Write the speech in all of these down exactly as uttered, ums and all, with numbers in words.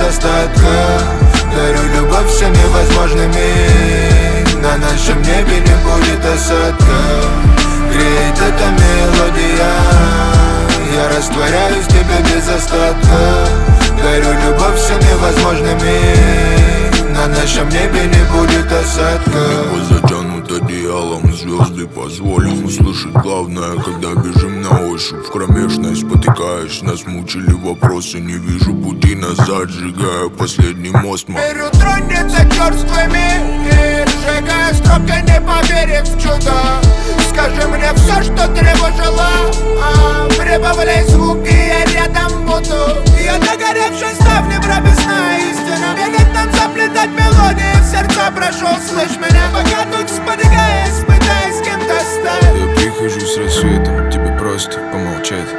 остатка. Дарю любовь всеми возможными, на нашем небе не будет осадка. Греет эта мелодия, я растворяюсь в тебе без остатка. Дарю любовь всеми возможными, на нашем небе не будет осадка. Небо затянут одеялом, звезды позволим услышать главное, когда бежим на ощупь в кромешной спотыкаясь. Нас мучили вопросы, не вижу пути назад, сжигая последний мост. Мир утронется черствыми и сжигая стропки, не поверив в чудо. Скажи мне все, что тревожило, а, прибавляй звуки, я рядом буду. Я догоревший ставни, прописная истина. Велит нам заплетать мелодии в сердца, прошу, слышь меня. Пока тут спотыкаясь, пытаясь с кем-то стать. Я прихожу с рассветом, тебе просто помолчать.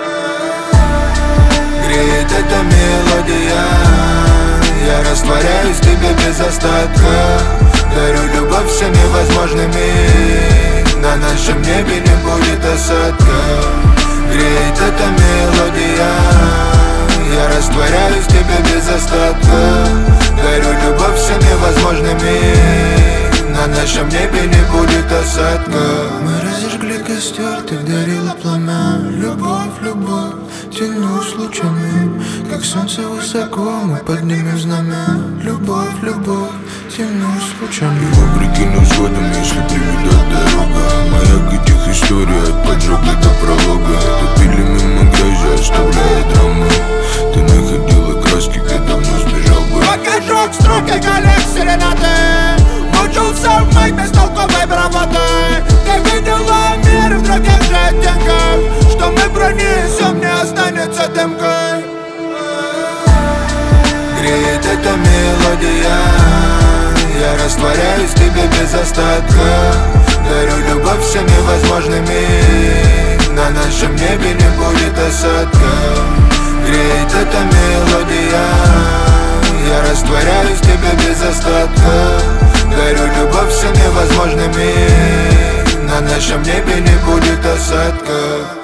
Греет эта мелодия, я растворяюсь в тебе без остатка. Дарю любовь всеми возможными, на нашем небе не будет осадка. Греет эта мелодия, я растворяюсь в тебе без остатка. Дарю любовь всеми возможными, на нашем небе не будет осадка. Мы разожгли костер, ты дарила пламя. Любовь, любовь, тянусь лучами, как солнце высоко, мы поднимем знамя. Любовь, любовь, тянусь лучами. Вопреки невзгодам, если приведет дорога, маяк этих историй от поджога до пролога. Топили мимо грязи, оставляя драмы. Ты находила краски, где давно сбежал бы. Покажу к строке коллег серенады, учился в моей бестолковой бравадой. Ты видела мир в других же оттенках, что мы пронесем, не останется дымкой. Греет эта мелодия, я растворяюсь в тебе без остатка. Дарю любовь всеми возможными, на нашем небе не будет осадка. Греет эта мелодия, я растворяюсь в тебе без остатка. Дарю любовь всеми возможными, на нашем небе не будет осадка.